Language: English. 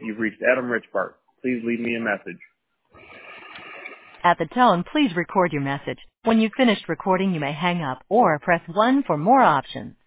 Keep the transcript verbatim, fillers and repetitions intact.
You've reached Adam Richbart. Please leave me a message. At the tone, please record your message. When you've finished recording, you may hang up or press one for more options.